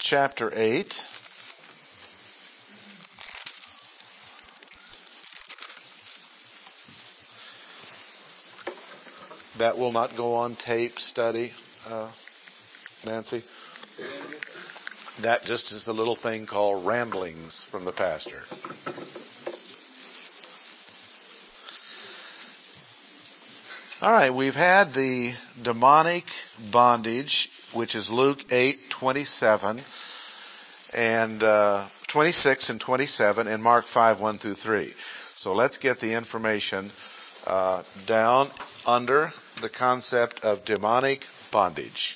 chapter 8. That will not go on tape study, Nancy. That just is a little thing called ramblings from the pastor. All right, we've had the demonic bondage, which is Luke 8:27 and 26 and 27, and Mark 5:1-3. So let's get the information down under the concept of demonic bondage.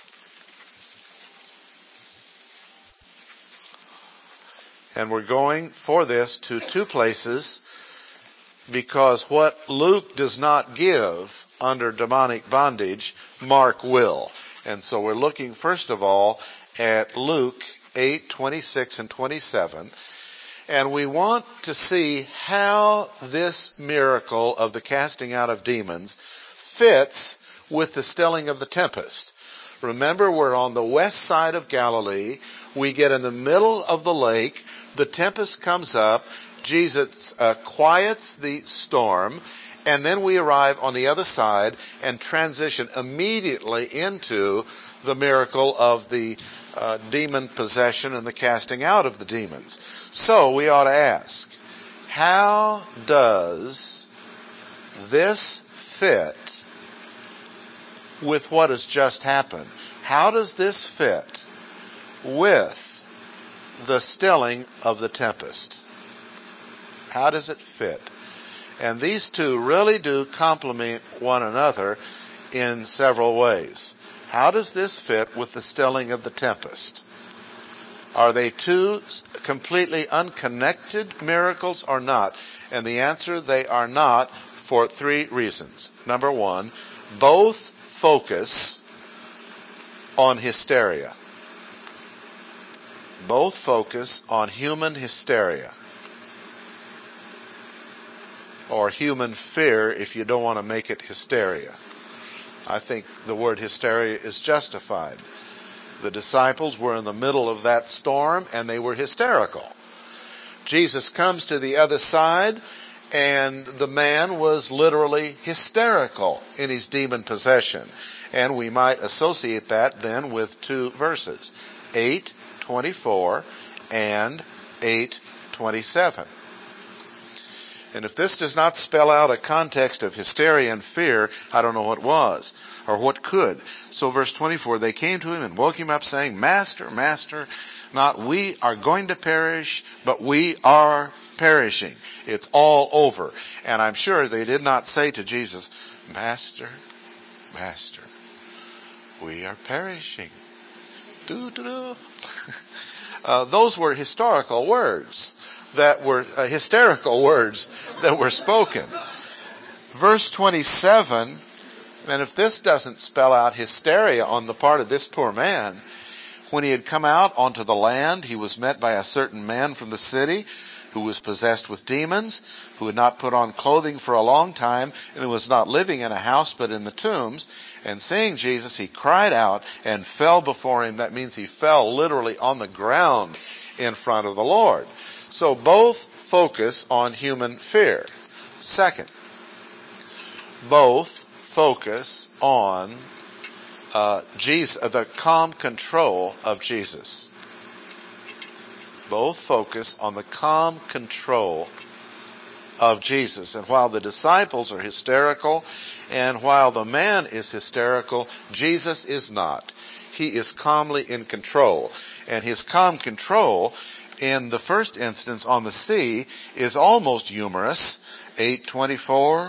And we're going for this to two places, because what Luke does not give under demonic bondage, Mark will. And so we're looking first of all at Luke 8:26 and 27. And we want to see how this miracle of the casting out of demons fits with the stilling of the tempest. Remember, we're on the west side of Galilee. We get in the middle of the lake. The tempest comes up. Jesus quiets the storm, and then we arrive on the other side and transition immediately into the miracle of the demon possession and the casting out of the demons. So we ought to ask, how does this fit with what has just happened? How does this fit with the stilling of the tempest? How does it fit? And these two really do complement one another in several ways. How does this fit with the stilling of the tempest? Are they two completely unconnected miracles or not? And the answer, they are not, for three reasons. Number one, both focus on hysteria. Both focus on human hysteria. Or human fear, if you don't want to make it hysteria. I think the word hysteria is justified. The disciples were in the middle of that storm and they were hysterical. Jesus comes to the other side and the man was literally hysterical in his demon possession. And we might associate that then with two verses, 8:24 and 8:27. And if this does not spell out a context of hysteria and fear, I don't know what was, or what could. So verse 24, they came to him and woke him up saying, Master, Master, not we are going to perish, but we are perishing. It's all over. And I'm sure they did not say to Jesus, Master, Master, we are perishing. Those were historical words. That were hysterical words that were spoken. Verse 27, and if this doesn't spell out hysteria on the part of this poor man, when he had come out onto the land, he was met by a certain man from the city who was possessed with demons, who had not put on clothing for a long time, and who was not living in a house but in the tombs. And seeing Jesus, he cried out and fell before him. That means he fell literally on the ground in front of the Lord. So both focus on human fear. Second, both focus on Jesus, the calm control of Jesus. Both focus on the calm control of Jesus. And while the disciples are hysterical, and while the man is hysterical, Jesus is not. He is calmly in control. And his calm control in the first instance on the sea is almost humorous. 8:24,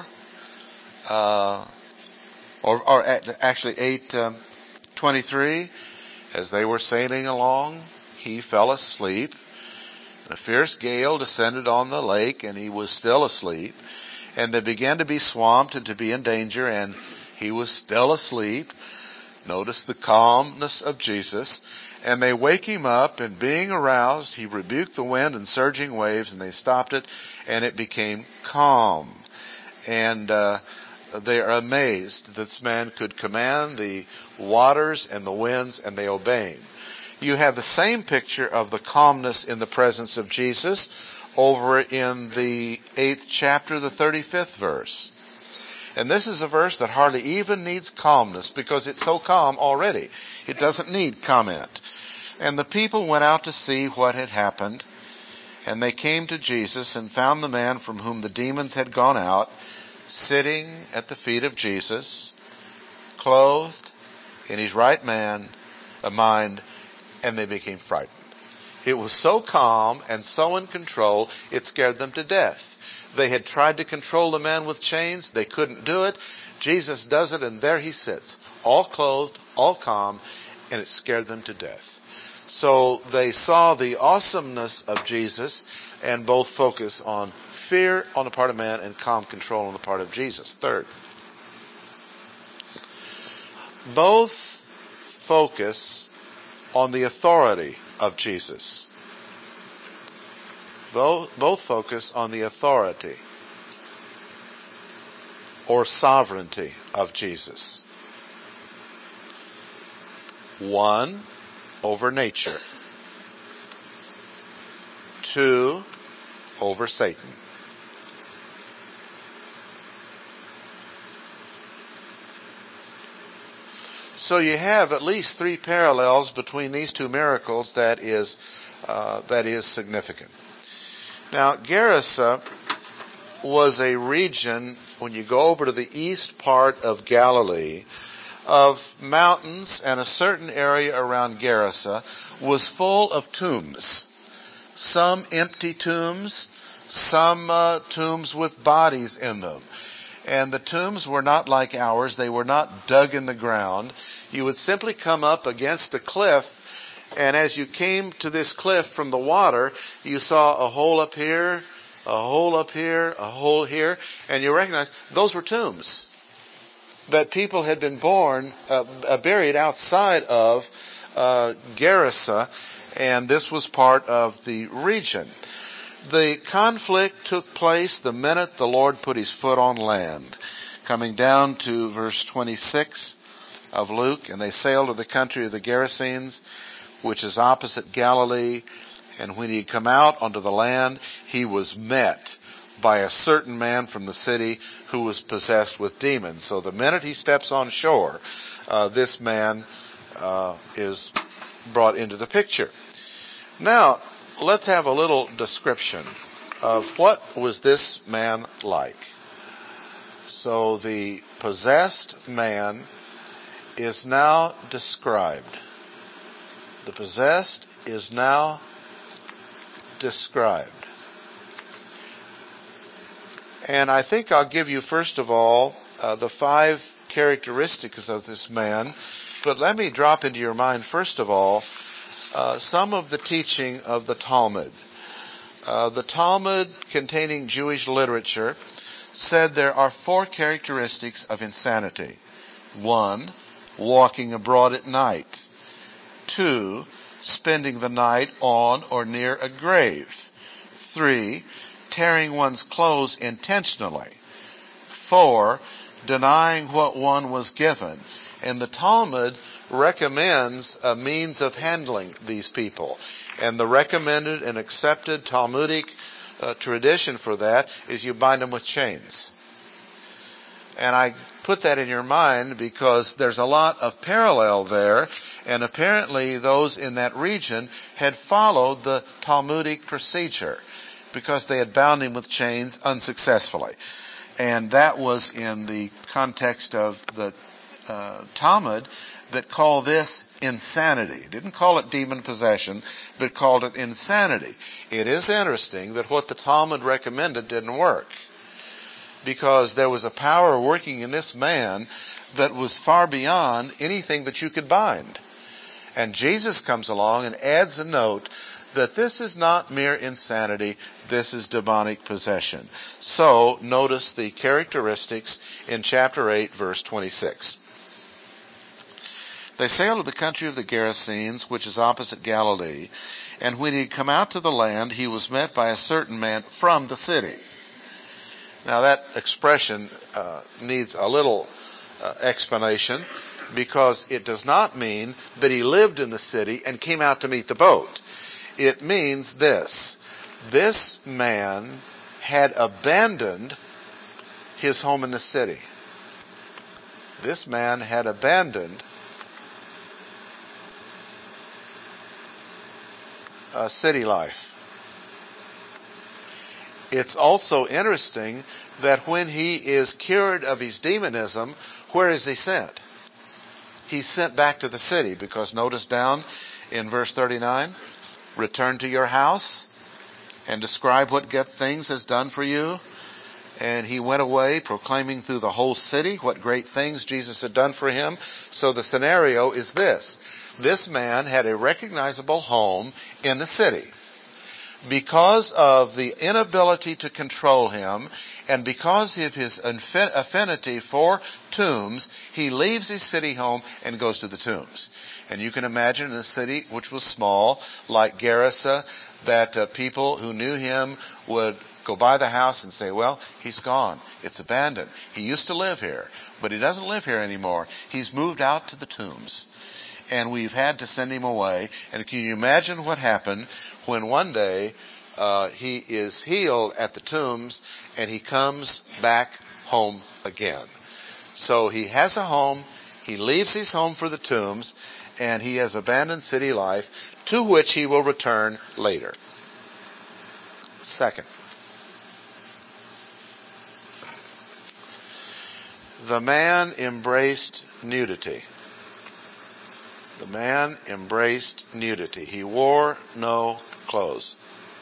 or actually 8:23. As they were sailing along, he fell asleep. A fierce gale descended on the lake, and he was still asleep. And they began to be swamped and to be in danger, and he was still asleep. Notice the calmness of Jesus. And they wake him up, and being aroused, he rebuked the wind and surging waves, and they stopped it, and it became calm. And they are amazed that this man could command the waters and the winds, and they obey him. You have the same picture of the calmness in the presence of Jesus over in the 8th chapter, the 35th verse. And this is a verse that hardly even needs calmness because it's so calm already. It doesn't need comment. And the people went out to see what had happened. And they came to Jesus and found the man from whom the demons had gone out, sitting at the feet of Jesus, clothed in his right mind, and they became frightened. It was so calm and so in control, it scared them to death. They had tried to control the man with chains. They couldn't do it. Jesus does it, and there he sits, all clothed, all calm, and it scared them to death. So they saw the awesomeness of Jesus and both focus on fear on the part of man and calm control on the part of Jesus. Third, both focus on the authority of Jesus. Both focus on the authority or sovereignty of Jesus. One, over nature. Two, over Satan. So you have at least three parallels between these two miracles that is significant. Now, Gerasa was a region, when you go over to the east part of Galilee, of mountains, and a certain area around Gerasa was full of tombs. Some empty tombs, some tombs with bodies in them. And the tombs were not like ours. They were not dug in the ground. You would simply come up against a cliff, and as you came to this cliff from the water, you saw a hole up here, a hole up here, a hole here, and you recognize those were tombs that people had been buried outside of Gerasa, and this was part of the region. The conflict took place the minute the Lord put his foot on land. Coming down to verse 26 of Luke, and they sailed to the country of the Gerasenes, which is opposite Galilee, and when he had come out onto the land, he was met by a certain man from the city who was possessed with demons. So the minute he steps on shore, this man is brought into the picture. Now, let's have a little description of what was this man like. So the possessed man is now described. The possessed is now described. And I think I'll give you, first of all, the 5 characteristics of this man. But let me drop into your mind, first of all, some of the teaching of the Talmud. The Talmud, containing Jewish literature, said there are 4 characteristics of insanity. 1, walking abroad at night. 2, spending the night on or near a grave. 3, tearing one's clothes intentionally. 4, denying what one was given. And the Talmud recommends a means of handling these people. And the recommended and accepted Talmudic tradition for that is you bind them with chains. And I put that in your mind because there's a lot of parallel there, and apparently those in that region had followed the Talmudic procedure because they had bound him with chains unsuccessfully. And that was in the context of the Talmud that called this insanity. It didn't call it demon possession, but called it insanity. It is interesting that what the Talmud recommended didn't work, because there was a power working in this man that was far beyond anything that you could bind. And Jesus comes along and adds a note that this is not mere insanity, this is demonic possession. So, notice the characteristics in chapter 8, verse 26. They sailed to the country of the Gerasenes, which is opposite Galilee, and when he had come out to the land, he was met by a certain man from the city. Now that expression needs a little explanation. because it does not mean that he lived in the city and came out to meet the boat. It means this. This man had abandoned his home in the city. This man had abandoned city life. It's also interesting that when he is cured of his demonism, where is he sent? He's sent back to the city, because notice down in verse 39, return to your house and describe what good things has done for you. And he went away proclaiming through the whole city what great things Jesus had done for him. So the scenario is this. This man had a recognizable home in the city. Because of the inability to control him, and because of his affinity for tombs, he leaves his city home and goes to the tombs. And you can imagine in a city which was small, like Gerasa, that people who knew him would go by the house and say, well, he's gone. It's abandoned. He used to live here, but he doesn't live here anymore. He's moved out to the tombs. And we've had to send him away. And can you imagine what happened when one day he is healed at the tombs and he comes back home again? So he has a home, he leaves his home for the tombs, and he has abandoned city life, to which he will return later. Second, the man embraced nudity. The man embraced nudity. He wore no clothes.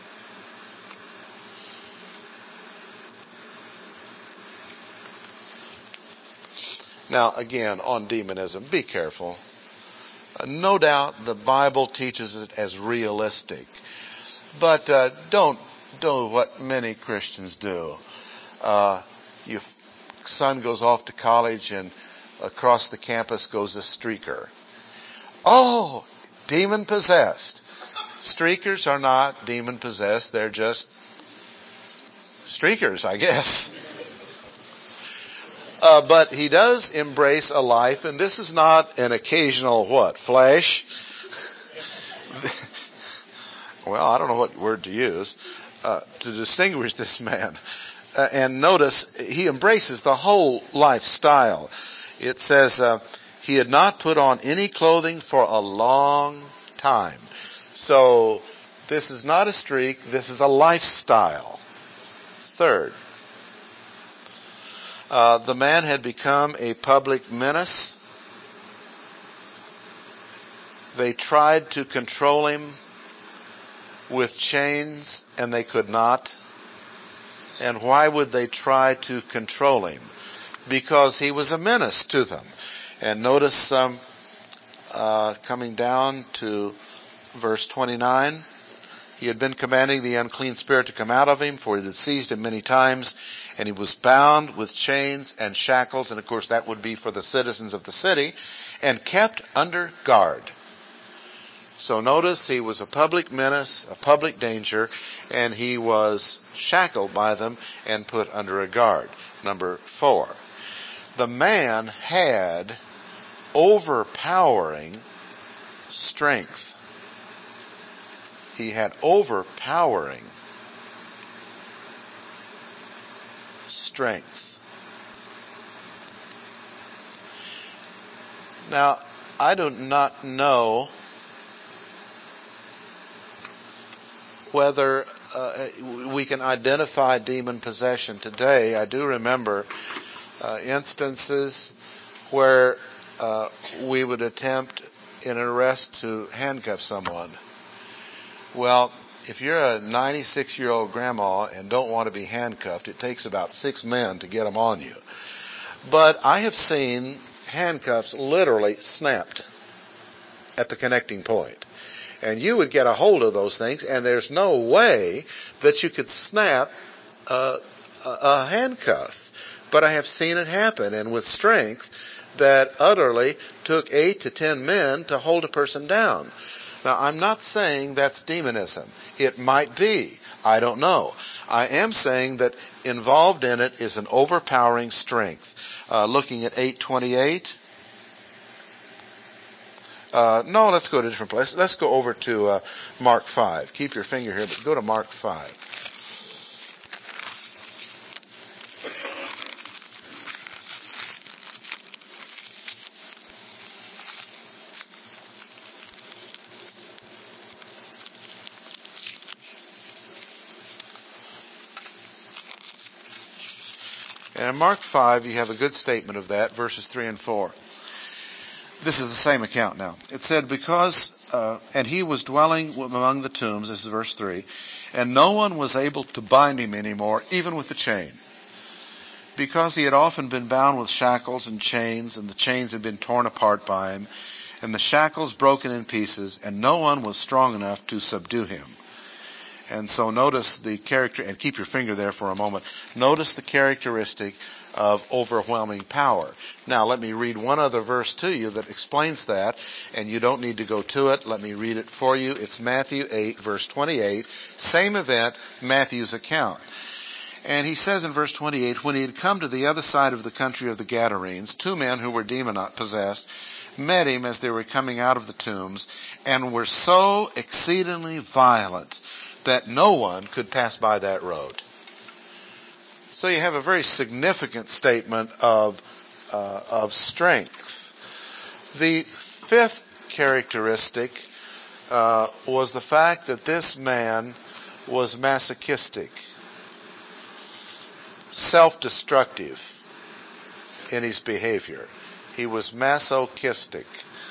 Now, again, on demonism, be careful. No doubt the Bible teaches it as realistic. But don't do what many Christians do. Your son goes off to college and across the campus goes a streaker. Oh, demon-possessed. Streakers are not demon-possessed. They're just streakers, I guess. But he does embrace a life, and this is not an occasional flash? Well, I don't know what word to use to distinguish this man. And notice, he embraces the whole lifestyle. It says, he had not put on any clothing for a long time. So, this is not a streak, this is a lifestyle. Third, the man had become a public menace. They tried to control him with chains, and they could not. And why would they try to control him? Because he was a menace to them. And notice coming down to verse 29, he had been commanding the unclean spirit to come out of him, for he had seized him many times, and he was bound with chains and shackles, and of course that would be for the citizens of the city, and kept under guard. So notice he was a public menace, a public danger, and he was shackled by them and put under a guard. Number 4. The man had overpowering strength. He had overpowering strength. Now, I do not know whether we can identify demon possession today. I do remember instances where we would attempt in an arrest to handcuff someone. Well, if you're a 96-year-old grandma and don't want to be handcuffed, it takes about 6 men to get them on you. But I have seen handcuffs literally snapped at the connecting point. And you would get a hold of those things, and there's no way that you could snap a handcuff. But I have seen it happen, and with strength that utterly took 8 to 10 men to hold a person down. Now, I'm not saying that's demonism. It might be. I don't know. I am saying that involved in it is an overpowering strength. Looking at 8:28. No, let's go to a different place. Let's go over to Mark 5. Keep your finger here, but go to Mark 5. And in Mark 5, you have a good statement of that, verses 3 and 4. This is the same account now. It said, and he was dwelling among the tombs, this is verse 3, and no one was able to bind him anymore, even with a chain, because he had often been bound with shackles and chains, and the chains had been torn apart by him, and the shackles broken in pieces, and no one was strong enough to subdue him. And so notice the character, and keep your finger there for a moment. Notice the characteristic of overwhelming power. Now let me read one other verse to you that explains that, and you don't need to go to it. Let me read it for you. It's Matthew 8, verse 28. Same event, Matthew's account. And he says in verse 28, when he had come to the other side of the country of the Gadarenes, 2 men who were demon-possessed met him as they were coming out of the tombs, and were so exceedingly violent that no one could pass by that road. So you have a very significant statement of strength. The fifth characteristic was the fact that this man was masochistic, self-destructive in his behavior. He was masochistic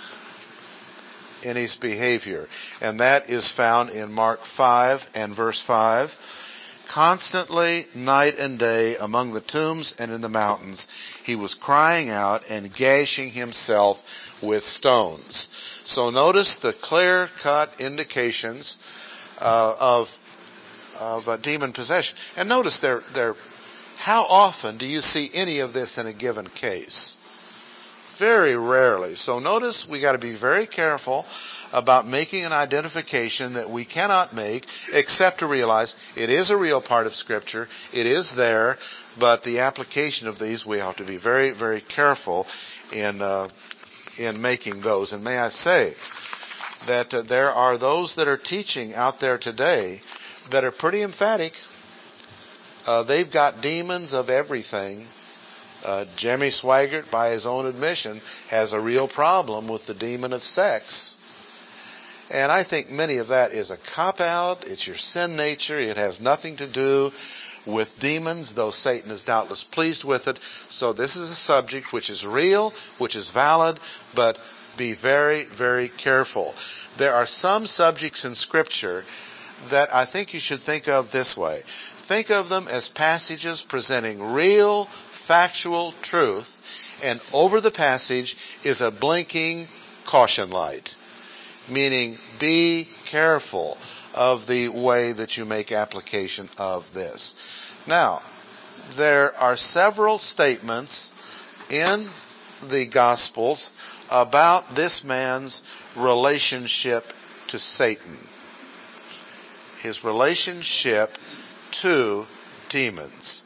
in his behavior. And that is found in Mark 5 and verse 5. Constantly, night and day, among the tombs and in the mountains, he was crying out and gashing himself with stones. So notice the clear-cut indications of demon possession. And notice how often do you see any of this in a given case? Very rarely. So notice we got to be very careful about making an identification that we cannot make except to realize it is a real part of Scripture. It is there, but the application of these we have to be very, very careful in making those. And may I say that there are those that are teaching out there today that are pretty emphatic. They've got demons of everything. Jimmy Swaggart, by his own admission, has a real problem with the demon of sex. And I think many of that is a cop-out. It's your sin nature. It has nothing to do with demons, though Satan is doubtless pleased with it. So this is a subject which is real, which is valid, but be very, very careful. There are some subjects in Scripture that I think you should think of this way. Think of them as passages presenting real, factual truth, and over the passage is a blinking caution light, meaning be careful of the way that you make application of this. Now, there are several statements in the Gospels about this man's relationship to Satan, his relationship to demons.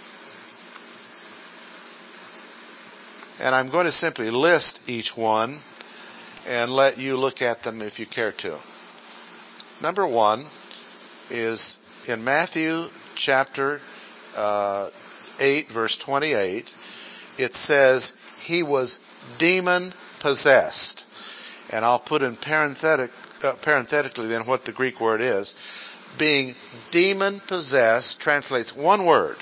And I'm going to simply list each one and let you look at them if you care to. Number 1 is in Matthew chapter 8, verse 28. It says he was demon possessed. And I'll put in parenthetically then what the Greek word is. Being demon possessed translates one word.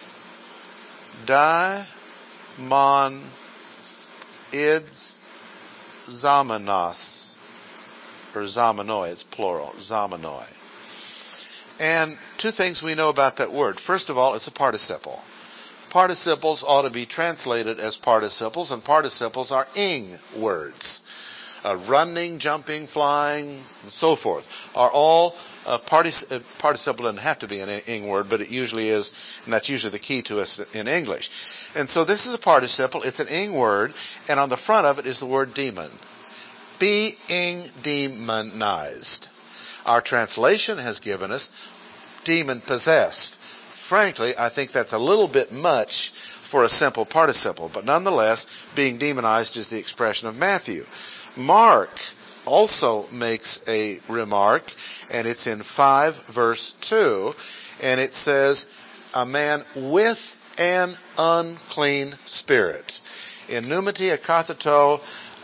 Daimon ids zamenos, or zamanoi, it's plural, zamanoi. And 2 things we know about that word. First of all, it's a participle. Participles ought to be translated as participles, and participles are ing words. Running, jumping, flying, and so forth are all participle doesn't have to be an ing word, but it usually is, and that's usually the key to us in English. And so this is a participle, it's an ing word, and on the front of it is the word demon. Being demonized. Our translation has given us demon possessed. Frankly, I think that's a little bit much for a simple participle, but nonetheless, being demonized is the expression of Matthew. Mark also makes a remark, and it's in 5 verse 2, and it says, a man with an unclean spirit. In pneumati akatharto,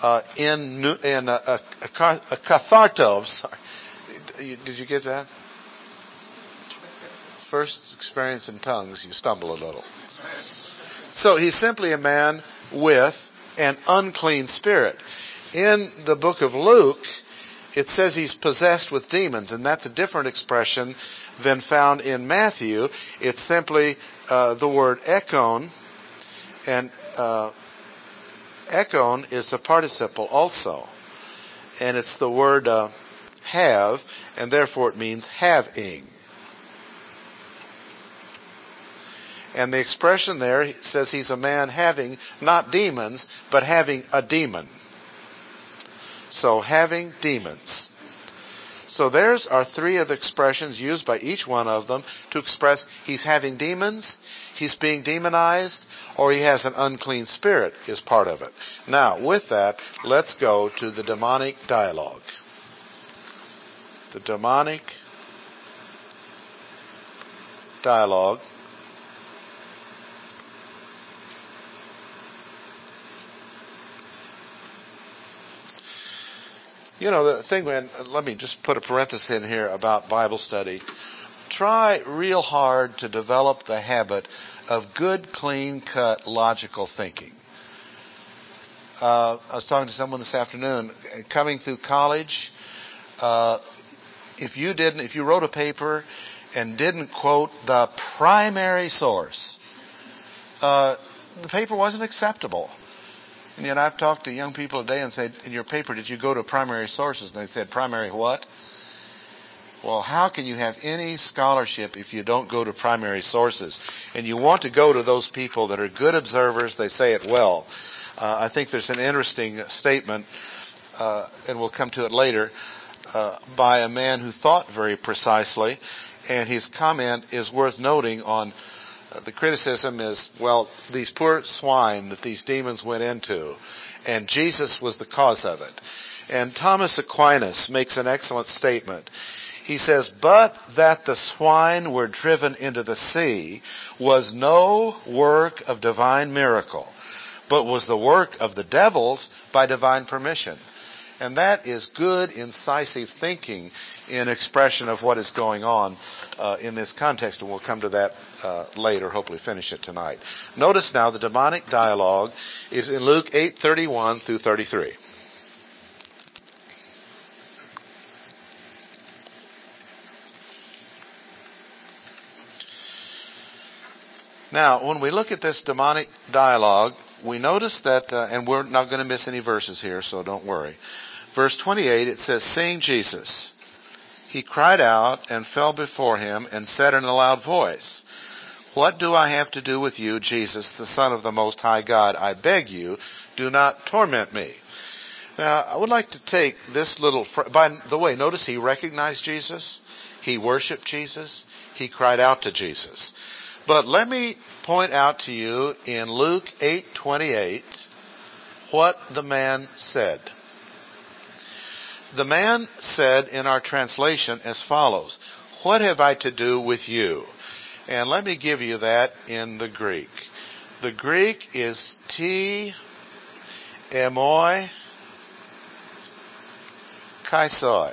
akatharto, sorry. Did you get that? First experience in tongues, you stumble a little. So he's simply a man with an unclean spirit. In the book of Luke, it says he's possessed with demons, and that's a different expression than found in Matthew. It's simply the word ekon, and ekon is a participle also. And it's the word have, and therefore it means having. And the expression there says he's a man having not demons, but having a demon. So having demons. So there's our 3 of the expressions used by each one of them to express he's having demons, he's being demonized, or he has an unclean spirit is part of it. Now, with that, let's go to the demonic dialogue. The demonic dialogue. You know, the thing, man, let me just put a parenthesis in here about Bible study. Try real hard to develop the habit of good, clean-cut, logical thinking. I was talking to someone this afternoon, coming through college, if you wrote a paper and didn't quote the primary source, the paper wasn't acceptable. And yet I've talked to young people today and said, in your paper, did you go to primary sources? And they said, primary what? Well, how can you have any scholarship if you don't go to primary sources? And you want to go to those people that are good observers. They say it well. I think there's an interesting statement, and we'll come to it later, by a man who thought very precisely. And his comment is worth noting on the criticism is, well, these poor swine that these demons went into, and Jesus was the cause of it. And Thomas Aquinas makes an excellent statement. He says, but that the swine were driven into the sea was no work of divine miracle, but was the work of the devils by divine permission. And that is good, incisive thinking in expression of what is going on in this context, and we'll come to that later, hopefully finish it tonight. Notice now the demonic dialogue is in Luke 8:31 through 33. Now, when we look at this demonic dialogue, we notice that, and we're not going to miss any verses here, so don't worry. Verse 28, it says, seeing Jesus, he cried out and fell before him and said in a loud voice, what do I have to do with you, Jesus, the Son of the Most High God? I beg you, do not torment me. Now, I would like to take this little, by the way, notice he recognized Jesus, he worshiped Jesus, he cried out to Jesus. But let me point out to you in Luke 8:28 what the man said. The man said in our translation as follows, what have I to do with you? And let me give you that in the Greek. The Greek is ti emoi kaisoi.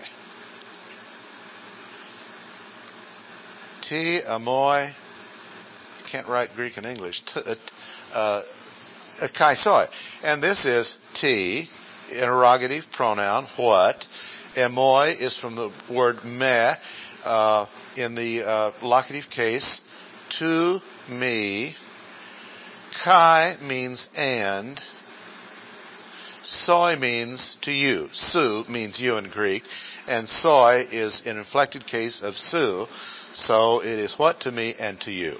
Ti emoi, I can't write Greek and English, kaisoi. And this is ti, interrogative pronoun, what. Emoi is from the word me, in the locative case, to me. Kai means and. Soi means to you. Su means you in Greek. And soi is an inflected case of su. So it is what to me and to you.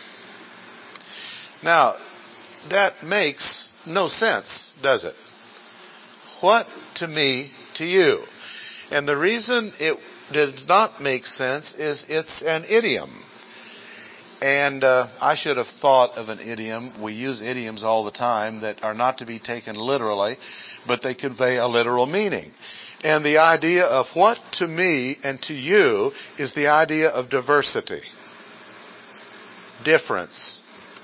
Now, that makes no sense, does it? What to me, to you. And the reason it does not make sense is it's an idiom. And I should have thought of an idiom. We use idioms all the time that are not to be taken literally, but they convey a literal meaning. And the idea of what to me and to you is the idea of diversity, difference.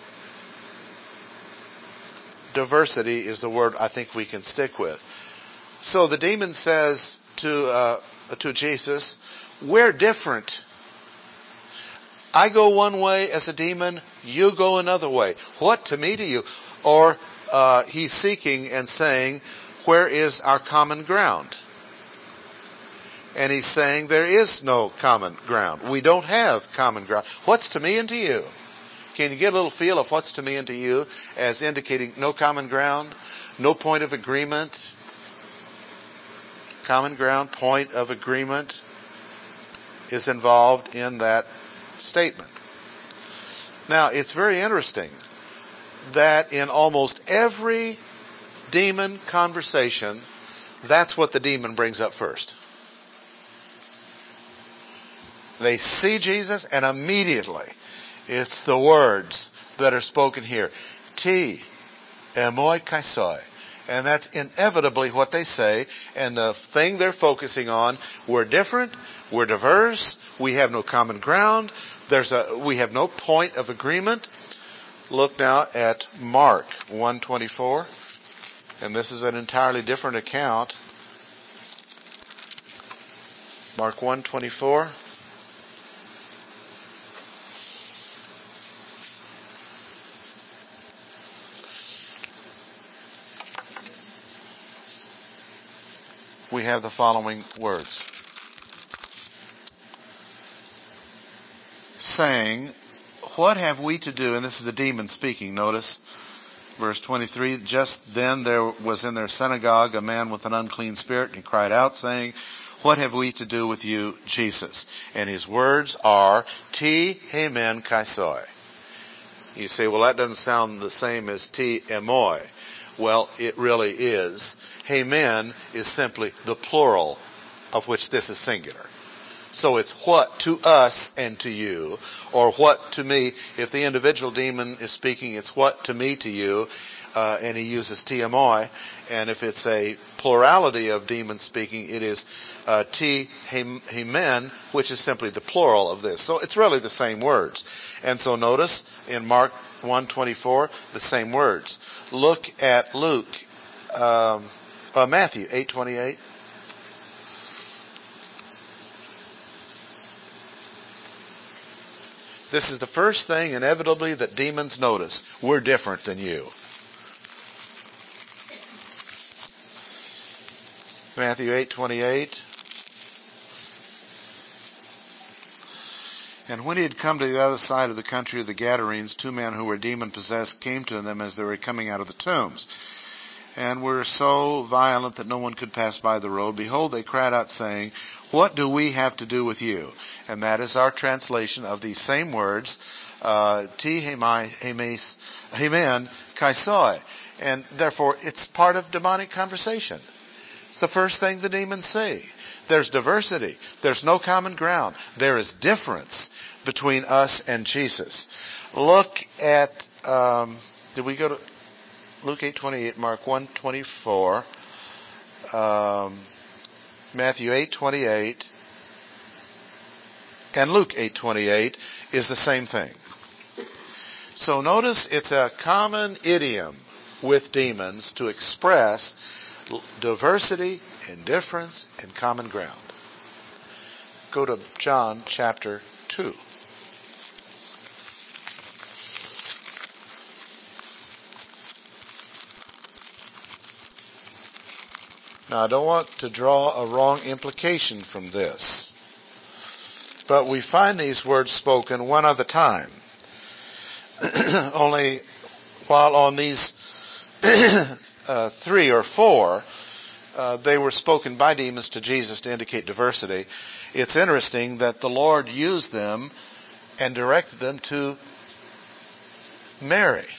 Diversity is the word I think we can stick with. So the demon says to Jesus, we're different. I go one way as a demon, you go another way. What to me to you? Or he's seeking and saying, where is our common ground? And he's saying there is no common ground. We don't have common ground. What's to me and to you? Can you get a little feel of what's to me and to you as indicating no common ground, no point of agreement? Common ground, point of agreement is involved in that statement. Now, it's very interesting that in almost every demon conversation, that's what the demon brings up first. They see Jesus and immediately it's the words that are spoken here. Ti, emoi kaisoi. And that's inevitably what they say. And the thing they're focusing on, we're different, we're diverse, we have no common ground, we have no point of agreement. Look now at Mark 1:24. And this is an entirely different account. Mark 1:24. We have the following words. Saying, what have we to do? And this is a demon speaking, notice. Verse 23, just then there was in their synagogue a man with an unclean spirit, and he cried out, saying, what have we to do with you, Jesus? And his words are, Ti hemen kaisoi. You say, well, that doesn't sound the same as Ti emoi. Well, it really is. Hemen is simply the plural of which this is singular. So it's what to us and to you, or what to me. If the individual demon is speaking, it's what to me to you, and he uses Ti emoi. And if it's a plurality of demons speaking, it is Ti hemen, which is simply the plural of this. So it's really the same words. And so notice in Mark 1:24, the same words. Look at Matthew 8:28. This is the first thing inevitably that demons notice. We're different than you. Matthew 8:28. And when he had come to the other side of the country of the Gadarenes, two men who were demon-possessed came to them as they were coming out of the tombs, and were so violent that no one could pass by the road. Behold, they cried out, saying, what do we have to do with you? And that is our translation of these same words, Ti hemen kaisoi. And therefore, it's part of demonic conversation. It's the first thing the demons say. There's diversity. There's no common ground. There is difference between us and Jesus. Look at, did we go to Luke 8:28, Mark 1:24, Matthew 8:28, and Luke 8:28 is the same thing. So notice it's a common idiom with demons to express diversity and difference and common ground. Go to John chapter 2. Now, I don't want to draw a wrong implication from this, but we find these words spoken one other time. Only while on these 3 or 4, they were spoken by demons to Jesus to indicate diversity. It's interesting that the Lord used them and directed them to Mary.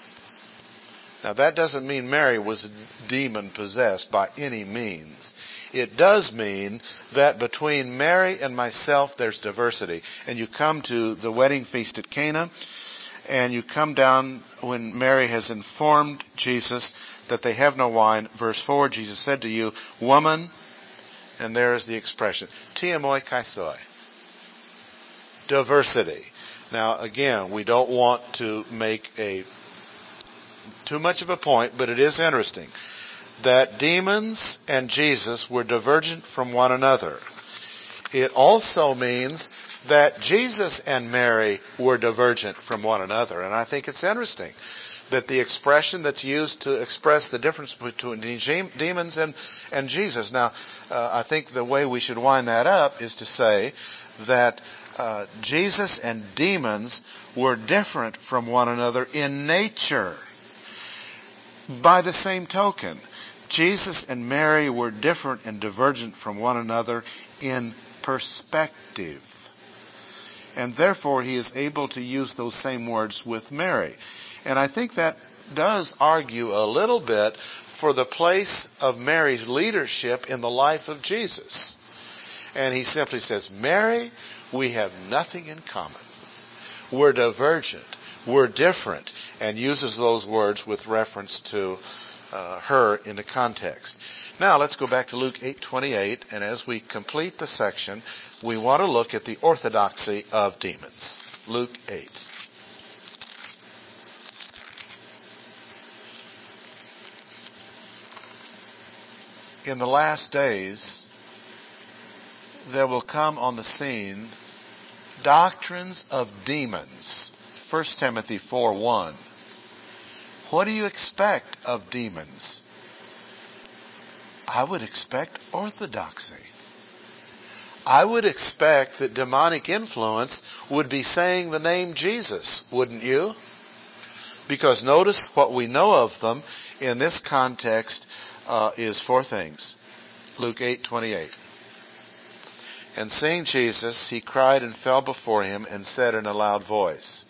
Now that doesn't mean Mary was demon possessed by any means. it does mean that between Mary and myself there's diversity. And you come to the wedding feast at Cana, and you come down when Mary has informed Jesus that they have no wine. Verse 4, Jesus said to you, woman, and there is the expression, tiamoi kaisoi. Diversity. Now again, we don't want to make too much of a point, but it is interesting that demons and Jesus were divergent from one another. It also means that Jesus and Mary were divergent from one another. And I think it's interesting that the expression that's used to express the difference between demons and Jesus. Now, I think the way we should wind that up is to say that Jesus and demons were different from one another in nature. By the same token, Jesus and Mary were different and divergent from one another in perspective. And therefore, he is able to use those same words with Mary. And I think that does argue a little bit for the place of Mary's leadership in the life of Jesus. And he simply says, Mary, we have nothing in common. We're divergent. We're different. And uses those words with reference to her in the context. Now let's go back to Luke 8:28, and as we complete the section, we want to look at the orthodoxy of demons. Luke 8. In the last days, there will come on the scene doctrines of demons. 1 Timothy 4:1. What do you expect of demons? I would expect orthodoxy. I would expect that demonic influence would be saying the name Jesus, wouldn't you? Because notice what we know of them in this context is four things. Luke 8:28. And seeing Jesus, he cried and fell before him and said in a loud voice,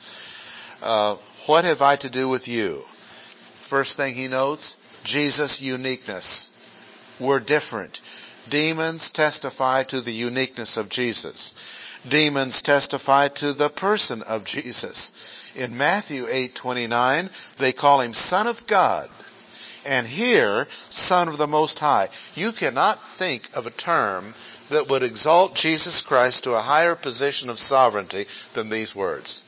what have I to do with you? First thing he notes, Jesus' uniqueness. We're different. Demons testify to the uniqueness of Jesus. Demons testify to the person of Jesus. In Matthew 8:29, they call him Son of God. And here, Son of the Most High. You cannot think of a term that would exalt Jesus Christ to a higher position of sovereignty than these words.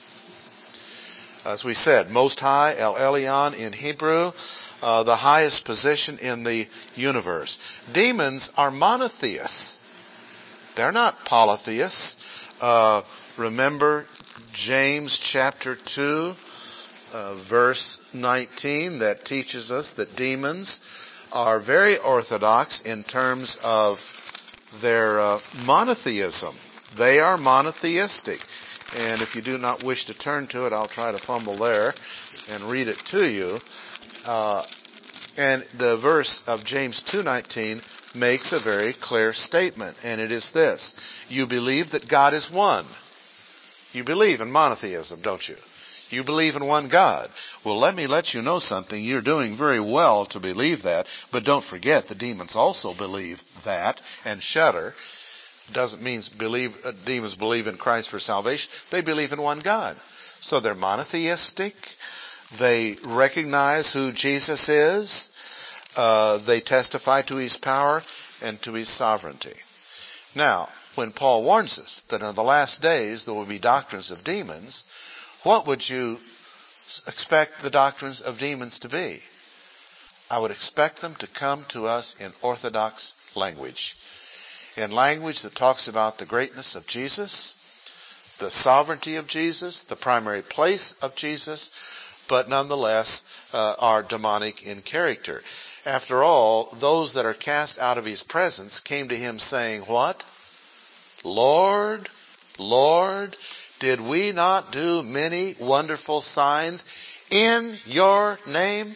As we said, Most High, El Elyon in Hebrew, the highest position in the universe. Demons are monotheists. They're not polytheists. Remember James chapter 2, verse 19, that teaches us that demons are very orthodox in terms of their monotheism. They are monotheistic. And if you do not wish to turn to it, I'll try to fumble there and read it to you. And the verse of James 2:19 makes a very clear statement, and it is this. You believe that God is one. You believe in monotheism, don't you? You believe in one God. Well, let me let you know something. You're doing very well to believe that, but don't forget the demons also believe that and shudder. Doesn't mean demons believe in Christ for salvation. They believe in one God. So they're monotheistic. They recognize who Jesus is. They testify to his power and to his sovereignty. Now, when Paul warns us that in the last days there will be doctrines of demons, what would you expect the doctrines of demons to be? I would expect them to come to us in orthodox language. In language that talks about the greatness of Jesus, the sovereignty of Jesus, the primary place of Jesus, but nonetheless are demonic in character. After all, those that are cast out of his presence came to him saying, what? Lord, Lord, did we not do many wonderful signs in your name?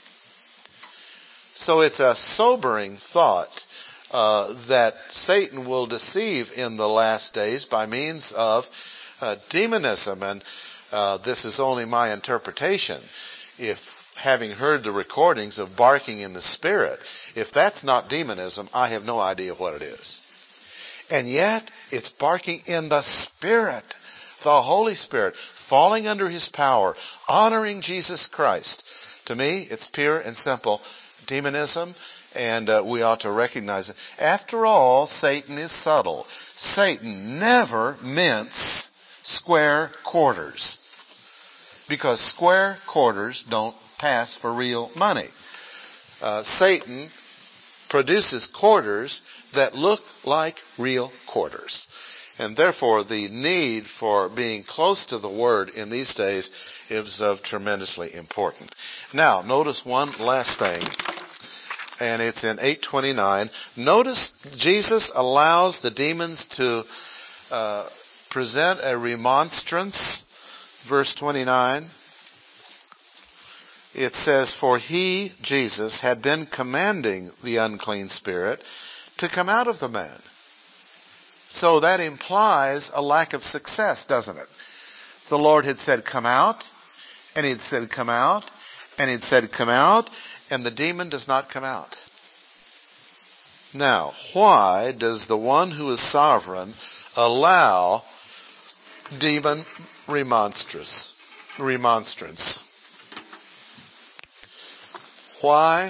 So it's a sobering thought that Satan will deceive in the last days by means of demonism. And this is only my interpretation. If having heard the recordings of barking in the Spirit, if that's not demonism, I have no idea what it is. And yet, it's barking in the Spirit, the Holy Spirit, falling under His power, honoring Jesus Christ. To me, it's pure and simple demonism, and we ought to recognize it. After all, Satan is subtle. Satan never mints square quarters, because square quarters don't pass for real money. Satan produces quarters that look like real quarters. And therefore, the need for being close to the Word in these days is of tremendously important. Now, notice one last thing, and it's in 8:29. Notice Jesus allows the demons to present a remonstrance. Verse 29. It says, "For he, Jesus, had been commanding the unclean spirit to come out of the man." So that implies a lack of success, doesn't it? The Lord had said, "Come out," and He'd said, "Come out," and He'd said, "Come out," and the demon does not come out. Now, why does the one who is sovereign allow demon remonstrance? Why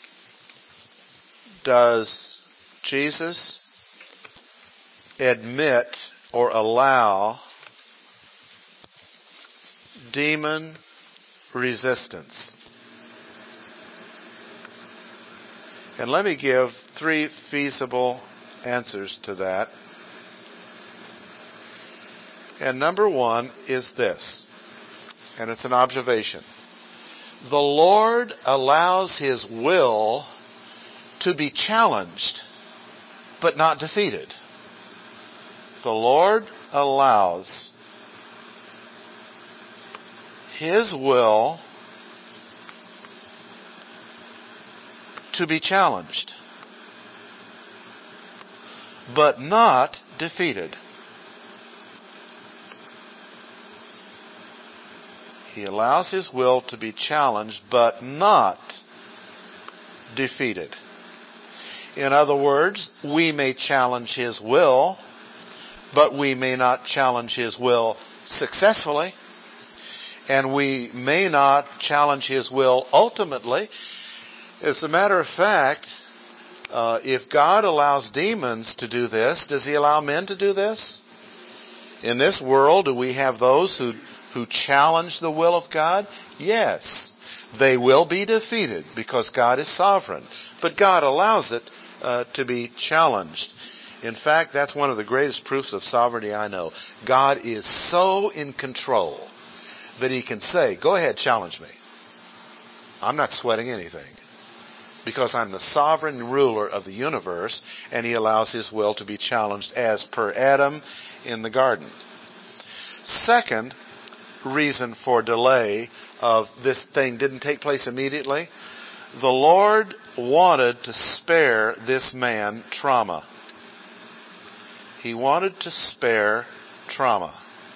does Jesus admit or allow demon resistance? And let me give 3 feasible answers to that. And number 1 is this, and it's an observation. The Lord allows His will to be challenged, but not defeated. The Lord allows His will to be challenged, but not defeated. He allows His will to be challenged, but not defeated. In other words, we may challenge His will, but we may not challenge His will successfully. And we may not challenge His will ultimately. As a matter of fact, if God allows demons to do this, does He allow men to do this? In this world, do we have those who challenge the will of God? Yes. They will be defeated because God is sovereign. But God allows it to be challenged. In fact, that's one of the greatest proofs of sovereignty I know. God is so in control that He can say, "Go ahead, challenge me. I'm not sweating anything." Because I'm the sovereign ruler of the universe, and He allows His will to be challenged as per Adam in the garden. Second reason for delay of this thing didn't take place immediately. The Lord wanted to spare this man trauma. He wanted to spare trauma.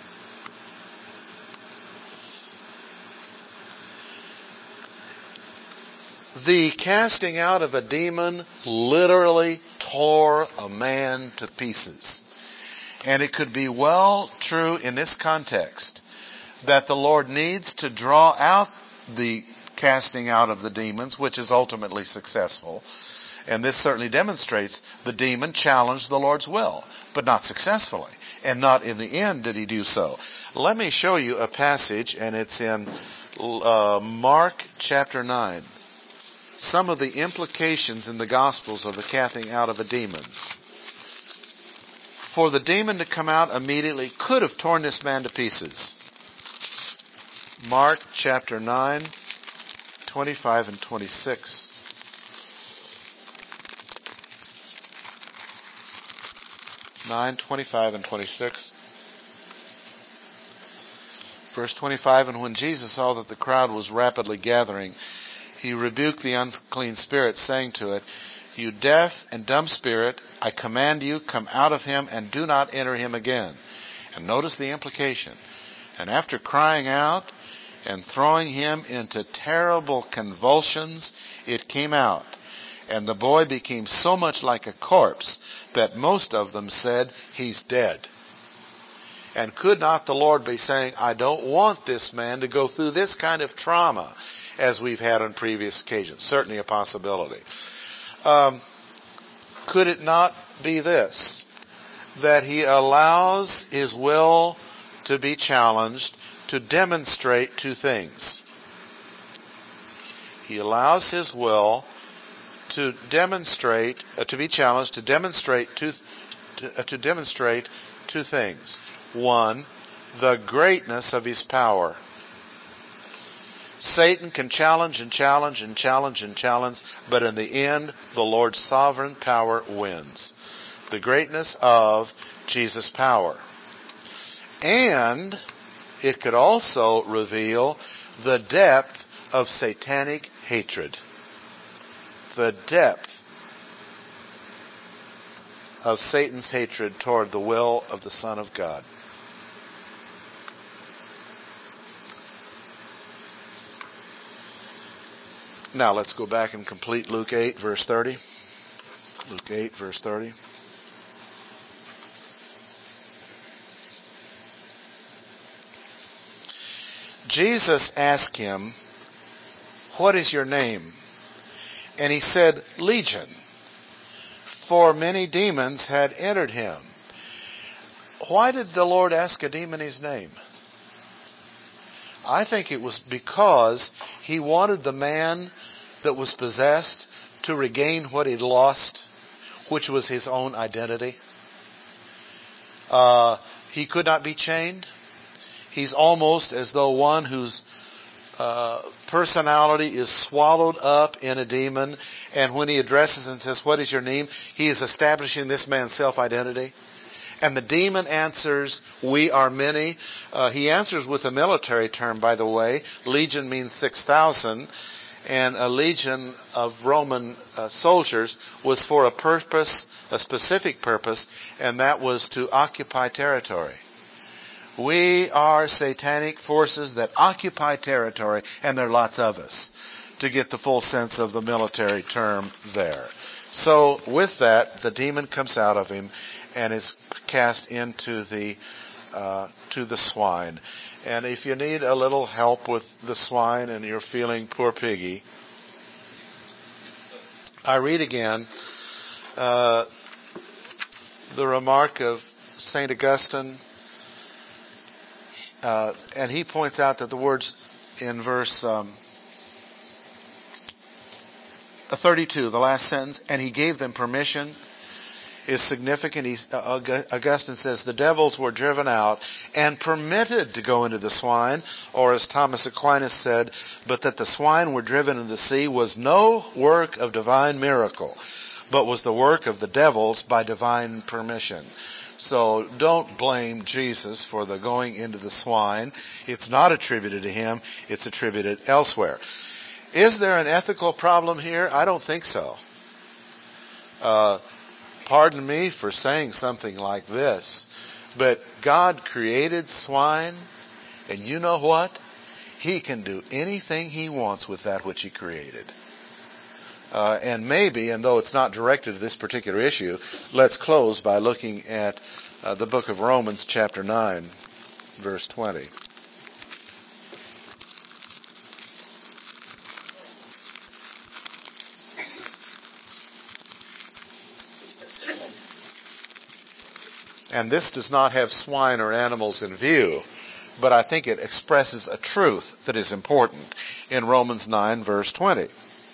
The casting out of a demon literally tore a man to pieces. And it could be well true in this context that the Lord needs to draw out the casting out of the demons, which is ultimately successful. And this certainly demonstrates the demon challenged the Lord's will, but not successfully. And not in the end did he do so. Let me show you a passage, and it's in Mark chapter 9. Some of the implications in the Gospels of the casting out of a demon. For the demon to come out immediately could have torn this man to pieces. Mark chapter 9, 25 and 26. Nine, 25 and 26. Verse 25, and when Jesus saw that the crowd was rapidly gathering, He rebuked the unclean spirit, saying to it, "You deaf and dumb spirit, I command you, come out of him and do not enter him again." And notice the implication. And after crying out, and throwing him into terrible convulsions, it came out. And the boy became so much like a corpse that most of them said, he's dead. And could not the Lord be saying, I don't want this man to go through this kind of trauma as we've had on previous occasions? Certainly a possibility. Could it not be this, that he allows his will to be challenged to demonstrate two things? He allows his will to demonstrate, to be challenged to demonstrate two things. One, the greatness of his power. Satan can challenge and challenge and challenge and challenge, but in the end, the Lord's sovereign power wins. The greatness of Jesus' power. And it could also reveal the depth of satanic hatred. The depth of Satan's hatred toward the will of the Son of God. Now let's go back and complete Luke 8, verse 30. Luke 8, verse 30. Jesus asked him, what is your name? And he said, Legion, for many demons had entered him. Why did the Lord ask a demon his name? I think it was because he wanted the man that was possessed to regain what he'd lost, which was his own identity. He could not be chained. He's almost as though one whose personality is swallowed up in a demon, and when he addresses and says, what is your name? He is establishing this man's self-identity. And the demon answers, we are many. He answers with a military term, by the way. Legion means 6,000. And a legion of Roman soldiers was for a purpose, a specific purpose, and that was to occupy territory. We are satanic forces that occupy territory, and there are lots of us, to get the full sense of the military term there. So with that, the demon comes out of him and is cast into the swine. And if you need a little help with the swine and you're feeling poor piggy, I read again the remark of St. Augustine, and he points out that the words in verse 32, the last sentence, and he gave them permission, is significant. Augustine says the devils were driven out and permitted to go into the swine, or as Thomas Aquinas said, but that the swine were driven into the sea was no work of divine miracle, but was the work of the devils by divine permission. So don't blame Jesus for the going into the swine. It's not attributed to him. It's attributed elsewhere. Is there an ethical problem here? I don't think so. Pardon me for saying something like this, but God created swine, and you know what? He can do anything he wants with that which he created. And maybe, and though it's not directed to this particular issue, let's close by looking at the book of Romans chapter 9, verse 20. And this does not have swine or animals in view, but I think it expresses a truth that is important in Romans 9, verse 20.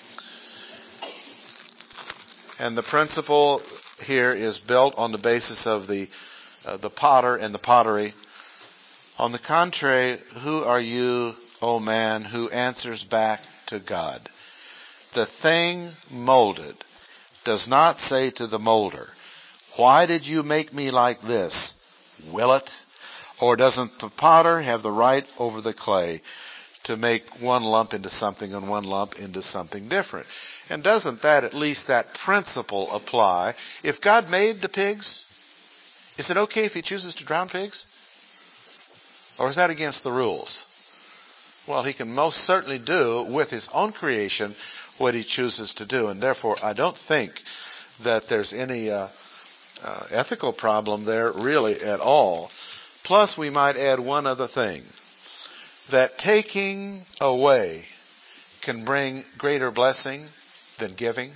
And the principle here is built on the basis of the potter and the pottery. On the contrary, who are you, O man, who answers back to God? The thing molded does not say to the molder, why did you make me like this? Will it? Or doesn't the potter have the right over the clay to make one lump into something and one lump into something different? And doesn't that, at least that principle, apply? If God made the pigs, is it okay if he chooses to drown pigs? Or is that against the rules? Well, he can most certainly do with his own creation what he chooses to do. And therefore, I don't think that there's any ethical problem there really at all. Plus, we might add one other thing. That taking away can bring greater blessing than giving.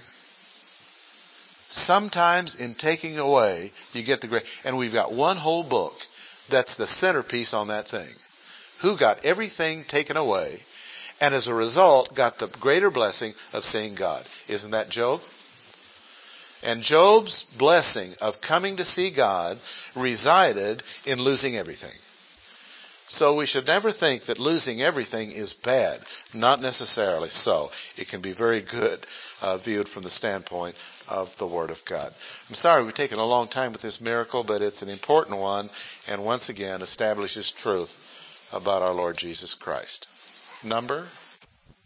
Sometimes in taking away, you get the great, and we've got one whole book that's the centerpiece on that thing. Who got everything taken away, and as a result got the greater blessing of seeing God. Isn't that Job? And Job's blessing of coming to see God resided in losing everything. So we should never think that losing everything is bad. Not necessarily so. It can be very good viewed from the standpoint of the Word of God. I'm sorry we've taken a long time with this miracle, but it's an important one, and once again establishes truth about our Lord Jesus Christ. Number